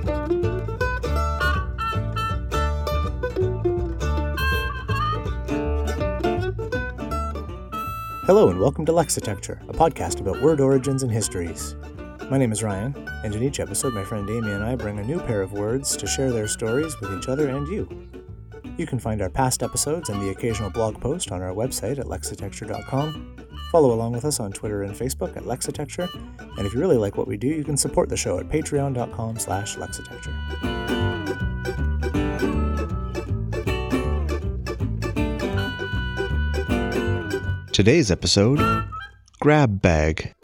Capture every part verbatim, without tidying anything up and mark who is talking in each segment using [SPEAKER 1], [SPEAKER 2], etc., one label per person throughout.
[SPEAKER 1] Hello and welcome to Lexitecture, a podcast about word origins and histories. My name is Ryan, and in each episode my friend Amy and I bring a new pair of words to share their stories with each other and you. You can find our past episodes and the occasional blog post on our website at lexitecture dot com. Follow along with us on Twitter and Facebook at Lexitecture, and if you really like what we do, you can support the show at patreon dot com slash lexitecture.
[SPEAKER 2] Today's episode, Grab Bag.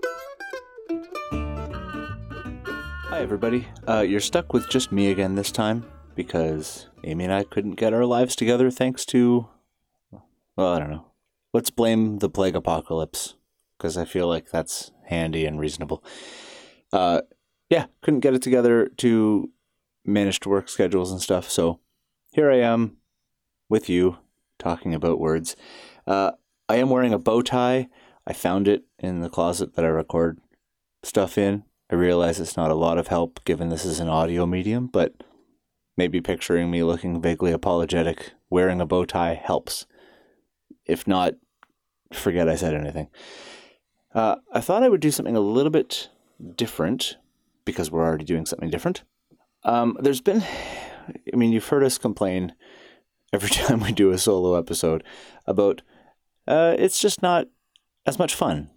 [SPEAKER 3] Hi everybody, uh, you're stuck with just me again this time, because Amy and I couldn't get our lives together thanks to, well, I don't know. Let's blame the plague apocalypse, because I feel like that's handy and reasonable. Uh, yeah, couldn't get it together to manage to work schedules and stuff, so here I am with you, talking about words. Uh, I am wearing a bow tie. I found it in the closet that I record stuff in. I realize it's not a lot of help given this is an audio medium, but maybe picturing me looking vaguely apologetic wearing a bow tie helps. If not, forget I said anything. Uh, I thought I would do something a little bit different because we're already doing something different. Um, there's been, I mean, you've heard us complain every time we do a solo episode about Uh, it's just not as much fun,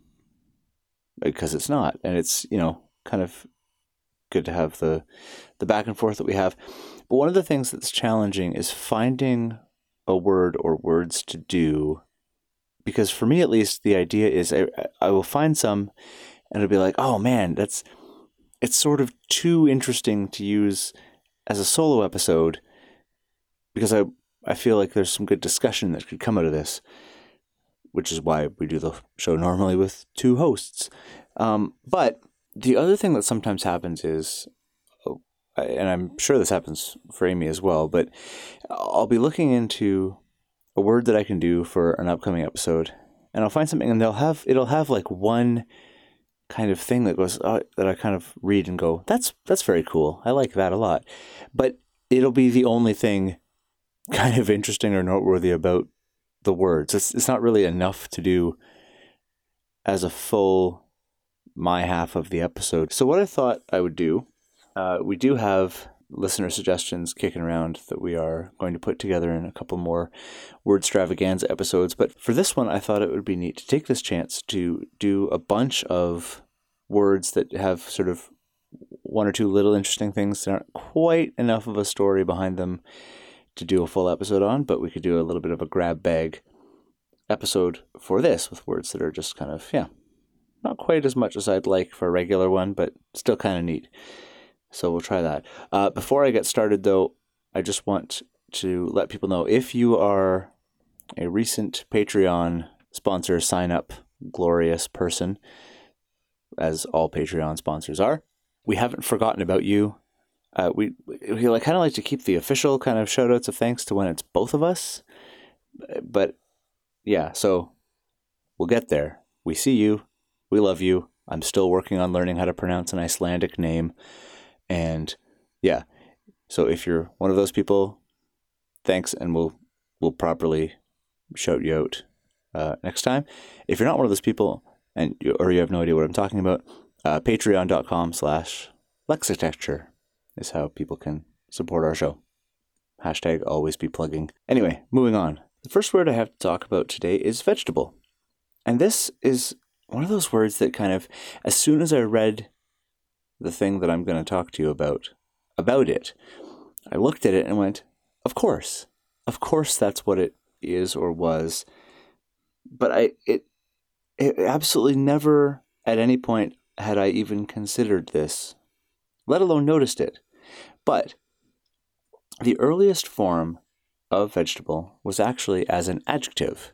[SPEAKER 3] because it's not, and it's, you know, kind of good to have the the back and forth that we have. But one of the things that's challenging is finding a word or words to do, because for me at least, the idea is I, I will find some, and it'll be like, oh man, that's it's sort of too interesting to use as a solo episode, because I I feel like there's some good discussion that could come out of this, which is why we do the show normally with two hosts. Um, but the other thing that sometimes happens is, and I'm sure this happens for Amy as well, but I'll be looking into a word that I can do for an upcoming episode, and I'll find something, and they'll have it'll have like one kind of thing that goes uh, that I kind of read and go, that's that's very cool. I like that a lot, but it'll be the only thing kind of interesting or noteworthy about the words. It's it's not really enough to do as a full my half of the episode. So what I thought I would do, uh, we do have listener suggestions kicking around that we are going to put together in a couple more Wordstravaganza episodes. But for this one, I thought it would be neat to take this chance to do a bunch of words that have sort of one or two little interesting things that aren't quite enough of a story behind them to do a full episode on, but we could do a little bit of a grab bag episode for this with words that are just kind of, yeah, not quite as much as I'd like for a regular one, but still kind of neat. So we'll try that. Uh, before I get started, though, I just want to let people know, if you are a recent Patreon sponsor sign-up glorious person, as all Patreon sponsors are, we haven't forgotten about you. Uh, we we like kind of like to keep the official kind of shout outs of thanks to when it's both of us. But yeah, so we'll get there. We see you. We love you. I'm still working on learning how to pronounce an Icelandic name. And yeah, so if you're one of those people, thanks, and we'll we'll properly shout you out uh, next time. If you're not one of those people, and you, or you have no idea what I'm talking about, uh, patreon dot com slash lexitecture is how people can support our show. Hashtag always be plugging. Anyway, moving on. The first word I have to talk about today is vegetable. And this is one of those words that kind of, as soon as I read the thing that I'm going to talk to you about, about it, I looked at it and went, of course. Of course that's what it is or was. But I, it, it absolutely never at any point had I even considered this, let alone noticed it. But the earliest form of vegetable was actually as an adjective.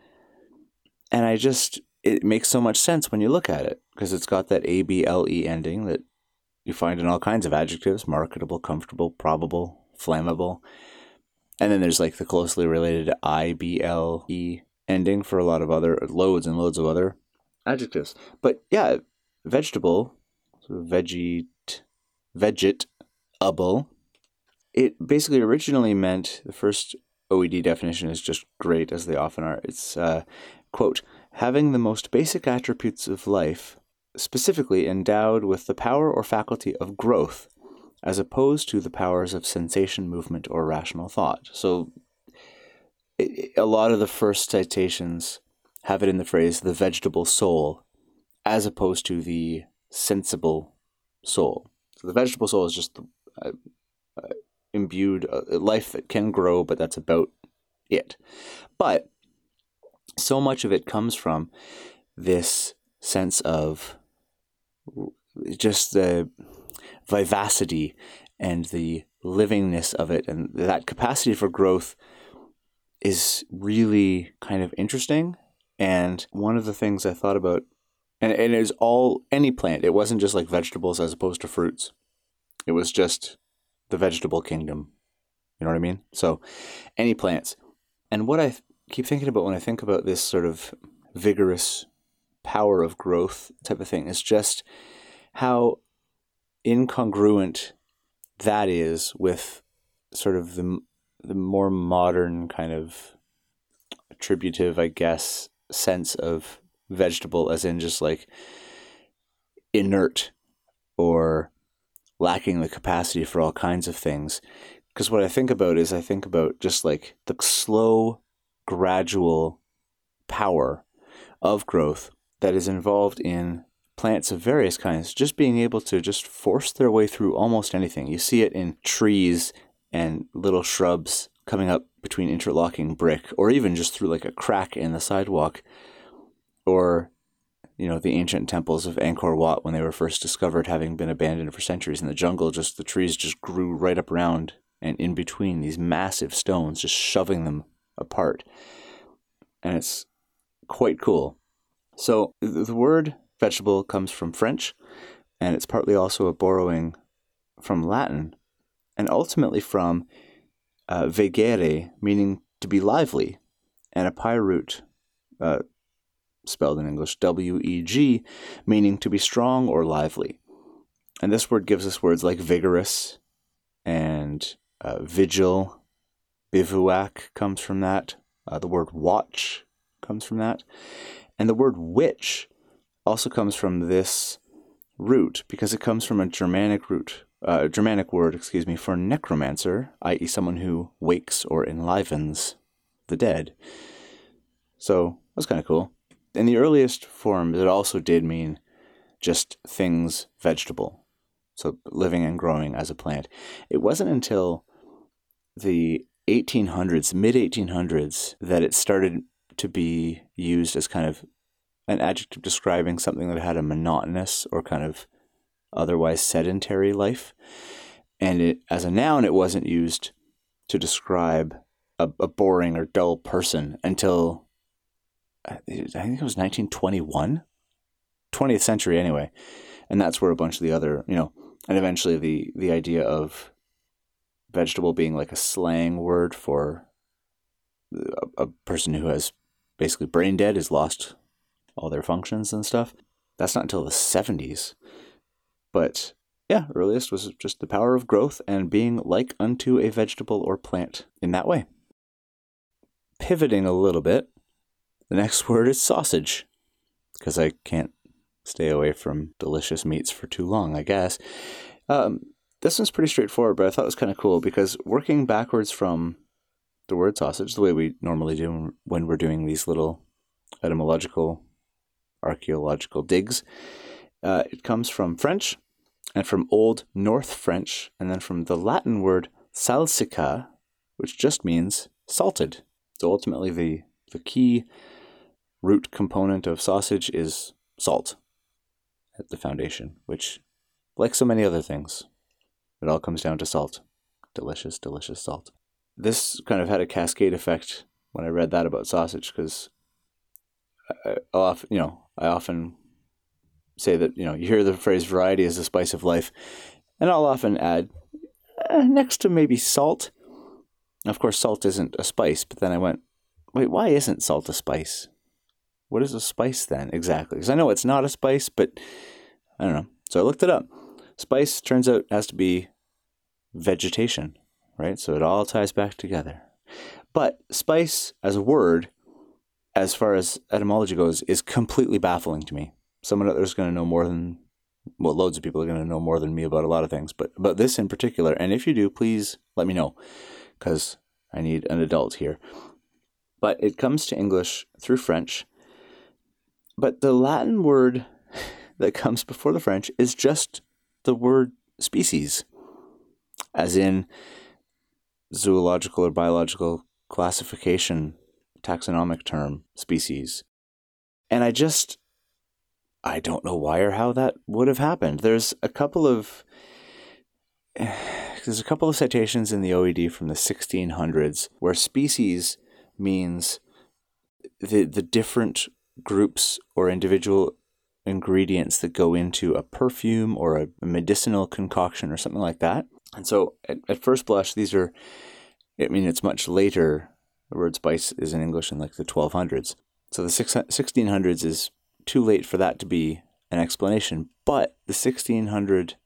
[SPEAKER 3] And I just, it makes so much sense when you look at it, because it's got that A B L E ending that you find in all kinds of adjectives: marketable, comfortable, probable, flammable. And then there's like the closely related I B L E ending for a lot of other, loads and loads of other adjectives. But yeah, vegetable, sort of veggie, veget, vegetable. It basically originally meant, the first O E D definition is just great, as they often are. It's, uh, quote, having the most basic attributes of life, specifically endowed with the power or faculty of growth, as opposed to the powers of sensation, movement, or rational thought. So it, a lot of the first citations have it in the phrase, the vegetable soul, as opposed to the sensible soul. So the vegetable soul is just the uh, uh, imbued uh, life that can grow, but that's about it. But so much of it comes from this sense of just the vivacity and the livingness of it, and that capacity for growth is really kind of interesting. And one of the things I thought about, and, and it was all, any plant, it wasn't just like vegetables as opposed to fruits. It was just the vegetable kingdom. You know what I mean? So any plants. And what I th- keep thinking about when I think about this sort of vigorous power of growth type of thing is just how incongruent that is with sort of the the more modern kind of attributive, I guess, sense of vegetable, as in just like inert or lacking the capacity for all kinds of things. Because what I think about is I think about just like the slow, gradual power of growth that is involved in plants of various kinds, just being able to just force their way through almost anything. You see it in trees and little shrubs coming up between interlocking brick, or even just through like a crack in the sidewalk, or, you know, the ancient temples of Angkor Wat when they were first discovered, having been abandoned for centuries in the jungle. Just the trees just grew right up around and in between these massive stones, just shoving them apart. And it's quite cool. So the word vegetable comes from French, and it's partly also a borrowing from Latin, and ultimately from uh, vegere, meaning to be lively, and a Pi root, uh, spelled in English W E G, meaning to be strong or lively. And this word gives us words like vigorous and uh, vigil. Bivouac comes from that. Uh, the word watch comes from that. And the word witch also comes from this root, because it comes from a Germanic root, uh, Germanic word, excuse me, for necromancer, that is someone who wakes or enlivens the dead. So that's kind of cool. In the earliest forms, it also did mean just things vegetable, so living and growing as a plant. It wasn't until the eighteen hundreds, mid eighteen hundreds, that it started to be used as kind of an adjective describing something that had a monotonous or kind of otherwise sedentary life. And it, as a noun, it wasn't used to describe a, a boring or dull person until, I think it was nineteen twenty-one, twentieth century anyway. And that's where a bunch of the other, you know, and eventually the, the idea of vegetable being like a slang word for a, a person who has basically brain dead, has lost all their functions and stuff. That's not until the seventies. But yeah, earliest was just the power of growth and being like unto a vegetable or plant in that way. Pivoting a little bit, the next word is sausage, because I can't stay away from delicious meats for too long, I guess. Um, this one's pretty straightforward, but I thought it was kind of cool because working backwards from the word sausage, the way we normally do when we're doing these little etymological, archaeological digs, uh, it comes from French and from Old North French, and then from the Latin word salsica, which just means salted. So ultimately the, the key root component of sausage is salt at the foundation, which, like so many other things, it all comes down to salt. Delicious, delicious salt. This kind of had a cascade effect when I read that about sausage, because I, I often, you know, I often say that, you know, you hear the phrase variety is the spice of life, and I'll often add, eh, next to maybe salt. Of course, salt isn't a spice, but then I went, wait, why isn't salt a spice? What is a spice then exactly? Because I know it's not a spice, but I don't know. So I looked it up. Spice turns out has to be vegetation, right? So it all ties back together. But spice as a word, as far as etymology goes, is completely baffling to me. Someone out there is going to know more than, well, loads of people are going to know more than me about a lot of things, but about this in particular. And if you do, please let me know, because I need an adult here. But it comes to English through French. But the Latin word that comes before the French is just the word species, as in zoological or biological classification, taxonomic term, species. And I just, I don't know why or how that would have happened. There's a couple of, there's a couple of citations in the O E D from the sixteen hundreds where species means the the different groups or individual ingredients that go into a perfume or a medicinal concoction or something like that. And so at, at first blush, these are, I mean, it's much later. The word spice is in English in like the twelve hundreds. So the six, sixteen hundreds is too late for that to be an explanation. But the sixteen hundred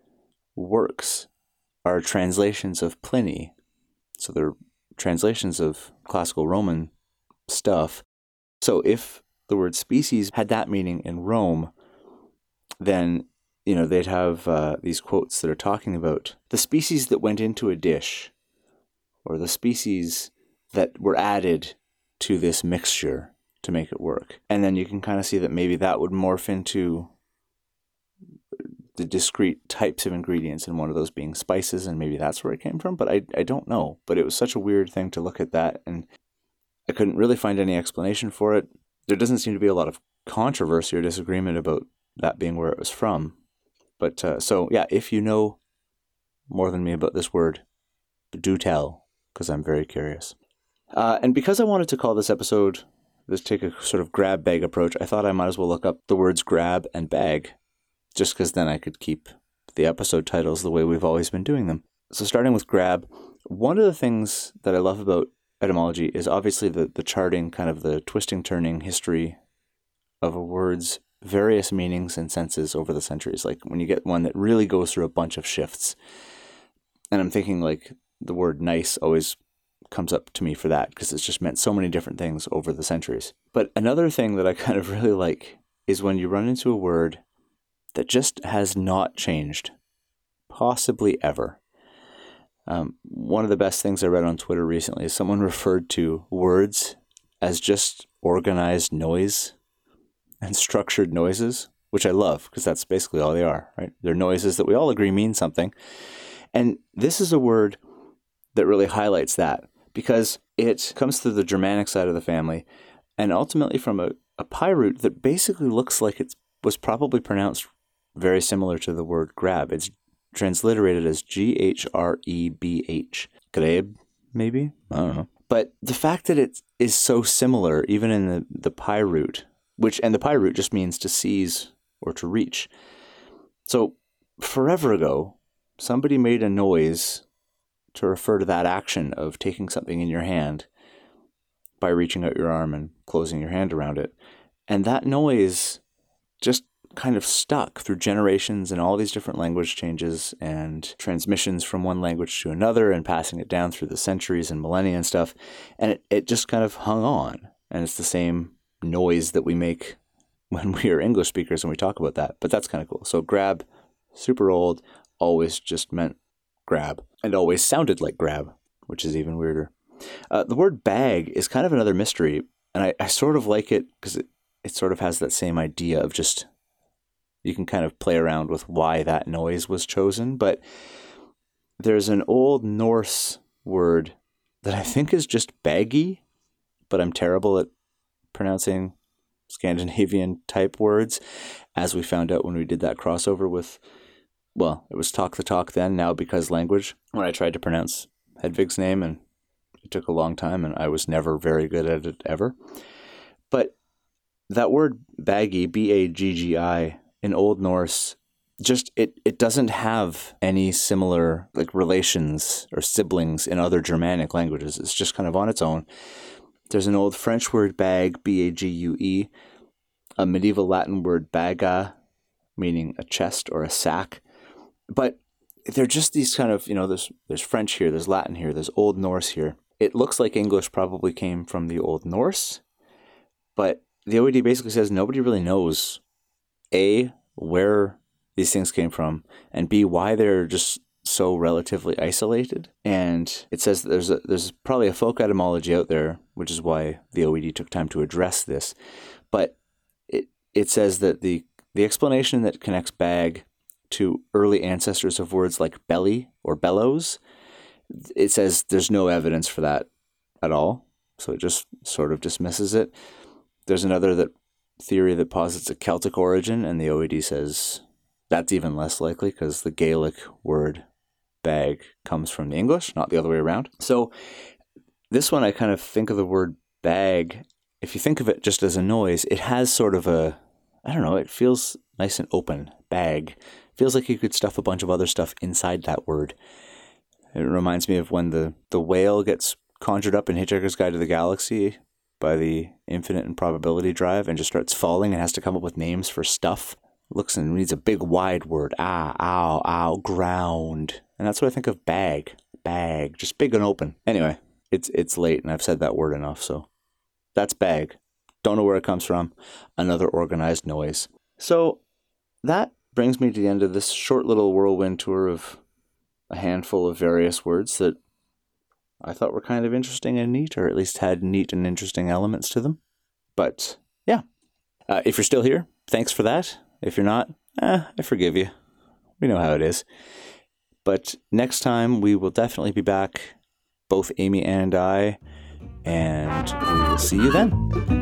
[SPEAKER 3] works are translations of Pliny. So they're translations of classical Roman stuff. So if the word species had that meaning in Rome, then, you know, they'd have uh, these quotes that are talking about the species that went into a dish, or the species that were added to this mixture to make it work. And then you can kind of see that maybe that would morph into the discrete types of ingredients, and one of those being spices, and maybe that's where it came from, but I, I don't know. But it was such a weird thing to look at that, and I couldn't really find any explanation for it. There doesn't seem to be a lot of controversy or disagreement about that being where it was from. But uh, so, yeah, if you know more than me about this word, do tell, because I'm very curious. Uh, and because I wanted to call this episode, let's take a sort of grab bag approach, I thought I might as well look up the words grab and bag, just because then I could keep the episode titles the way we've always been doing them. So starting with grab, one of the things that I love about etymology is obviously the, the charting, kind of the twisting, turning history of a word's various meanings and senses over the centuries. Like when you get one that really goes through a bunch of shifts. And I'm thinking like the word nice always comes up to me for that, because it's just meant so many different things over the centuries. But another thing that I kind of really like is when you run into a word that just has not changed, possibly ever. Um, one of the best things I read on Twitter recently is someone referred to words as just organized noise and structured noises, which I love, because that's basically all they are, right? They're noises that we all agree mean something. And this is a word that really highlights that, because it comes through the Germanic side of the family, and ultimately from a, a PIE root that basically looks like it was probably pronounced very similar to the word grab. It's transliterated as G H R E B H. Greb, maybe? I don't know. But the fact that it is so similar, even in the, the PIE root, which, and the PIE root just means to seize or to reach. So forever ago, somebody made a noise to refer to that action of taking something in your hand by reaching out your arm and closing your hand around it. And that noise just kind of stuck through generations and all these different language changes and transmissions from one language to another and passing it down through the centuries and millennia and stuff. And it, it just kind of hung on. And it's the same noise that we make when we are English speakers and we talk about that. But that's kind of cool. So grab, super old, always just meant grab, and always sounded like grab, which is even weirder. Uh, the word bag is kind of another mystery, and I, I sort of like it because it, it sort of has that same idea of just, you can kind of play around with why that noise was chosen. But there's an Old Norse word that I think is just baggy, but I'm terrible at pronouncing Scandinavian type words, as we found out when we did that crossover with, well, it was Talk the Talk then, now Because Language, when I tried to pronounce Hedvig's name, and it took a long time, and I was never very good at it ever. But that word baggy, B A G G I, in Old Norse, just, it, it doesn't have any similar like relations or siblings in other Germanic languages. It's just kind of on its own. There's an old French word bag, B A G U E, a medieval Latin word baga, meaning a chest or a sack. But they're just these kind of, you know, there's, there's French here, there's Latin here, there's Old Norse here. It looks like English probably came from the Old Norse, but the O E D basically says nobody really knows, A, where these things came from, and B, why they're just so relatively isolated. And it says that there's a, there's probably a folk etymology out there, which is why the O E D took time to address this. But it it says that the the explanation that connects bag to early ancestors of words like belly or bellows, it says there's no evidence for that at all. So it just sort of dismisses it. There's another that theory that posits a Celtic origin, and the O E D says that's even less likely because the Gaelic word bag comes from the English, not the other way around. So this one, I kind of think of the word bag, if you think of it just as a noise, it has sort of a, I don't know, it feels nice and open. Bag. Feels like you could stuff a bunch of other stuff inside that word. It reminds me of when the, the whale gets conjured up in Hitchhiker's Guide to the Galaxy by the infinite improbability drive and just starts falling and has to come up with names for stuff. Looks and reads a big wide word. Ah, ow, ow, ground. And that's what I think of bag. Bag. Just big and open. Anyway, it's it's late and I've said that word enough, so that's bag. Don't know where it comes from. Another organized noise. So that brings me to the end of this short little whirlwind tour of a handful of various words that I thought were kind of interesting and neat, or at least had neat and interesting elements to them. But yeah, uh, if you're still here, thanks for that. If you're not, eh, I forgive you. We know how it is. But next time we will definitely be back, both Amy and I, and we will see you then.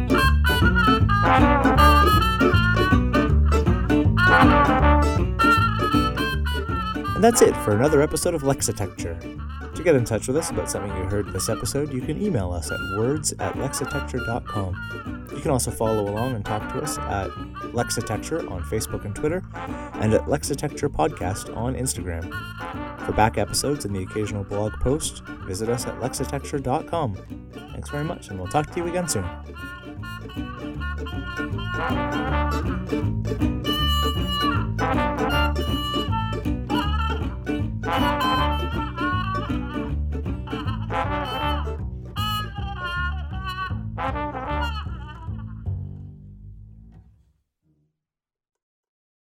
[SPEAKER 1] And that's it for another episode of Lexitecture. To get in touch with us about something you heard this episode, you can email us at words at lexitecture dot com. You can also follow along and talk to us at Lexitecture on Facebook and Twitter, and at Lexitecture Podcast on Instagram. For back episodes and the occasional blog post, visit us at lexitecture dot com. Thanks very much, and we'll talk to you again soon. Thank you.